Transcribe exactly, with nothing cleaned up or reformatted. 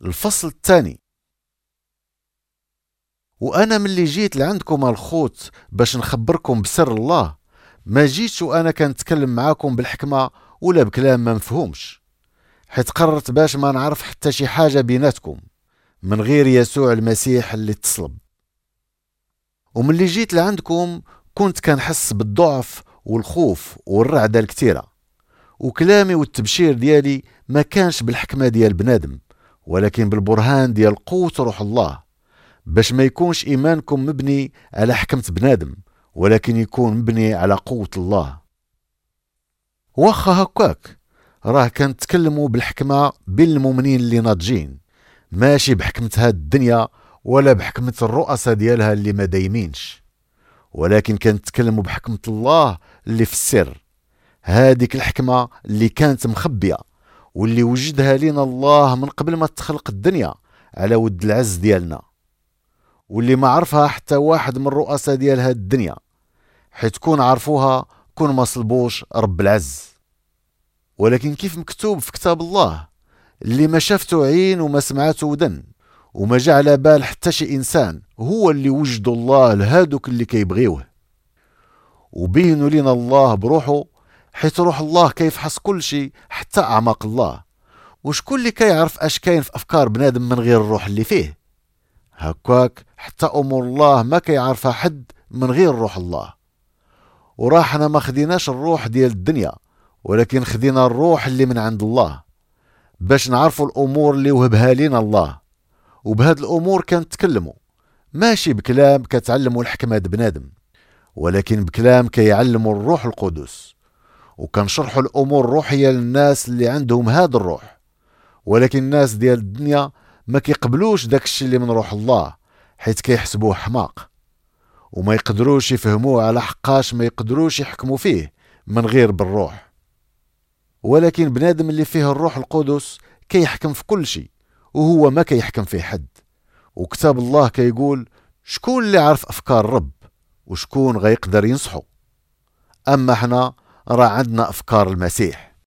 الفصل الثاني. وأنا ملي جيت لعندكم الخوت باش نخبركم بسر الله، ما جيتش وأنا كنتكلم معاكم بالحكمة ولا بكلام ما مفهومش، حيت قررت باش ما نعرف حتى شي حاجة بيناتكم من غير يسوع المسيح اللي تصلب. وملي جيت لعندكم كنت كنحس بالضعف والخوف والرعدة الكتيرة، وكلامي والتبشير ديالي ما كانش بالحكمة ديال بنادم، ولكن بالبرهان ديال قوة روح الله، باش ما يكونش إيمانكم مبني على حكمة بنادم، ولكن يكون مبني على قوة الله. واخا هكاك راه كنتكلموا بالحكمة بين المؤمنين اللي ناضجين، ماشي بحكمة هاد الدنيا ولا بحكمة الرؤساء ديالها اللي ما دايمينش، ولكن كنتكلموا بحكمة الله اللي في السر، هاديك الحكمة اللي كانت مخبية واللي وجدها لنا الله من قبل ما تخلق الدنيا على ود العز ديالنا، واللي ما عرفها حتى واحد من الرؤساء ديال هاد الدنيا، حيت كون عرفوها كون ما صلبوش رب العز. ولكن كيف مكتوب في كتاب الله، اللي ما شافته عين وما سمعته ودن وما جا على بال حتى شي إنسان، هو اللي وجدوا الله لهادوك اللي كيبغيوه. وبينوا لنا الله بروحه، حيث روح الله كيفحص كل شيء حتى أعماق الله. وشكون اللي كيعرف اش كاين في أفكار بنادم من غير الروح اللي فيه؟ هكاك حتى أمور الله ما كيعرفها حد من غير روح الله. وراحنا ما خديناش الروح ديال الدنيا، ولكن خدينا الروح اللي من عند الله، باش نعرفوا الأمور اللي وهبها لنا الله. وبهاد الأمور كنتكلموا ماشي بكلام كتعلموا الحكمة بنادم، ولكن بكلام كيعلموا الروح القدس، وكنشرحوا الأمور الروحية للناس اللي عندهم هاد الروح. ولكن الناس ديال الدنيا ما كيقبلوش داكشي اللي من روح الله، حيث كيحسبوه حماق وما يقدروش يفهموه، على حقاش ما يقدروش يحكموا فيه من غير بالروح. ولكن بنادم اللي فيه الروح القدس كيحكم في كل شيء، وهو ما كيحكم فيه حد. وكتاب الله كيقول شكون اللي عارف أفكار الرب وشكون غيقدر ينصحه. أما احنا راه عندنا أفكار المسيح.